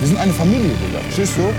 Wir sind eine Familie, Digga, verstehst du?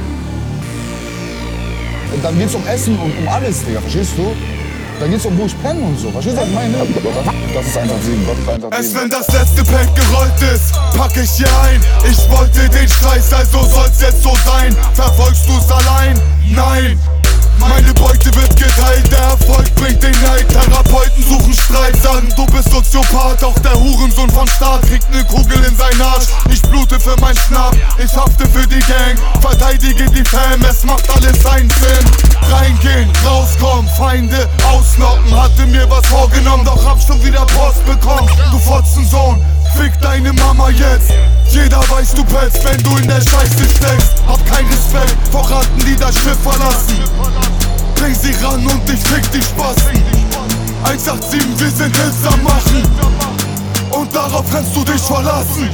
Und dann geht's um Essen und um alles, Digga, verstehst du? Dann geht's um, wo ich penne und so, verstehst du, was ich meine? Das ist 187, Gott ist 187. Wenn das letzte Pack gerollt ist, pack ich hier ein. Ich wollte den Scheiß, also soll's jetzt so sein. Verfolgst du's allein? Nein. Meine Beute wird geteilt, der Erfolg bringt den Neid. Therapeuten suchen Streit, sagen du bist Soziopath. Auch der Hurensohn vom Staat kriegt ne Kugel in seinen Arsch. Ich blute für mein Schnapp, ich hafte für die Gang. Verteidige die Fam, es macht alles seinen Sinn. Reingehen, rauskommen, Feinde ausnocken. Hatte mir was vorgenommen, doch hab schon wieder Post bekommen. Du Fotzensohn, fick deine Mama jetzt. Jeder weiß, du pellst, wenn du in der Scheiße steckst. Hab keinen Respekt vor Ratten, die das Schiff verlassen. Bring sie ran und ich fick die Spasten. 187, wir sind Hits am Machen. Und darauf kannst du dich verlassen.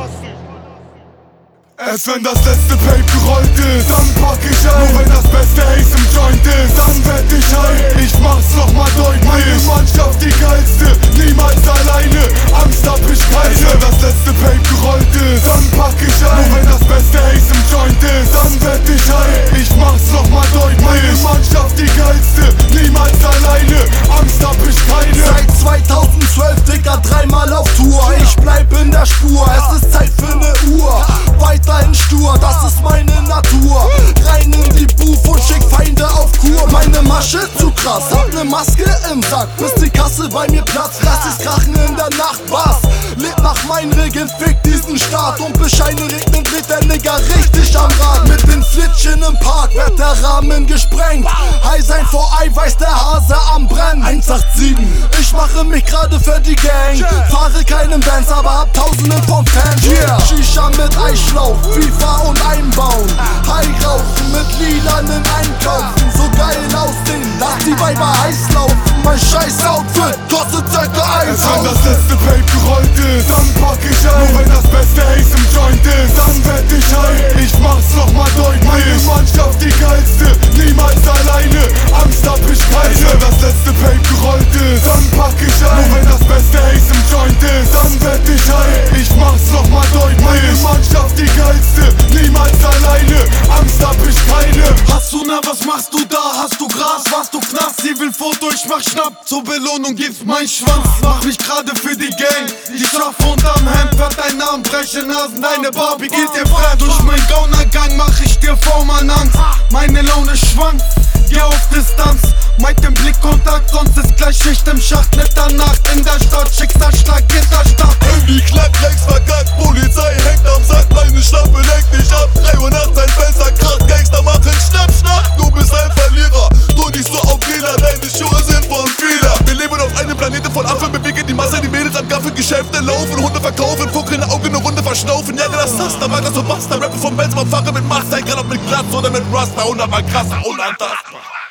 Erst wenn das letzte Pape gerollt ist, dann pack ich ein. Nur wenn das beste Ace im Joint ist, dann werd ich ein. Ich mach's nochmal deutlich, meine Mannschaft die geilste, niemals alleine, Angst hab ich keine. Erst wenn das letzte Pape gerollt ist, dann pack ich ein. Nur wenn das beste Ace im Joint ist, dann werd ich ein. Ich mach's nochmal deutlich, meine Mannschaft die geilste, niemals alleine, Angst hab ich keine. Seit 2012, Digga, dreimal auf Tour. Ich bleib in der Spur, es ist Zeit für ne Uhr. Weiterhin stur, das ist meine Natur. Rein in die Booth und schick Feinde auf Kur. Meine Masche zu krass, hab ne Maske im Sack. Bis die Kasse bei mir platzt, lass ich's krachen in der Nacht. Was? Lebt nach meinen Regeln, fick diesen Staat. Und Bescheine regnen, dreht der Nigger richtig am Rad. Mit den Flitschen im Park wird der Rahmen gesprengt. High sein vor Eiweiß, der Hase am Brennen. 187, ich mache mich gerade für die Gang. Fahre keinen Benz, aber hab Tausenden von Fans. Yeah. Shisha mit Eischlauch, FIFA und einbauen. High rauchen mit lilanen Einkaufen. So geil aussehen, lass die Weiber heiß laufen. Mein scheiß Outfit kostet ca. 1 Erst wenn das letzte Pape gerollt ist, dann pack ich ein. Nur wenn das beste Ace im Joint ist, dann werd ich ein. Ich mach's nochmal deutlich, meine Mannschaft die geilste, niemals alleine, Angst hab ich keine. Erst wenn das letzte Pape gerollt ist, dann pack ich ein. Nur wenn das beste Ace im Joint ist, dann werd ich ein. Ich mach's nochmal deutlich, meine Mannschaft die geilste, niemals alleine, Angst hab ich keine. Hasuna, was machst du da? Hast du Gras? Warst du Knast? Sie will Foto, ich mach Schnapp. Zur Belohnung gibt's mein Schwanz. Mach mich gerade für die Gang. Die Schaffe unterm Hemd, wird dein Name, breche Nasen. Deine Barbie geht dir fremd. Durch mein Gaunergang mach ich dir Vormann Angst. Meine Laune schwankt, geh auf Distanz. Meid den Blickkontakt, sonst ist gleich Schicht im Schacht. Mitternacht in der Stadt, Schicksalsschlag, Gitterstadt. Irgendwie klappt, längst verkackt, Polizei hängt am Sack. Meine Schlampe lenkt dich ab, 3 Uhr nachts ein Fenster kracht. Gangster machen Schnapp, Schnapp, du bist ein Verlierer. Du nicht so auf Fehler, deine Schuhe sind von Fehler. Wir leben auf einem Planeten voll Affen, bewegen die Masse, die Mädels am Gaffen. Geschäfte laufen, Hunde verkaufen, Fuck in Augen, eine Runde verschnaufen. Ja, das Taster, mag das so Master, Rapper vom Benz, man fahre mit Master. Egal ob mit Glatz oder mit Rasta, 100 mal krasser, unantastbar.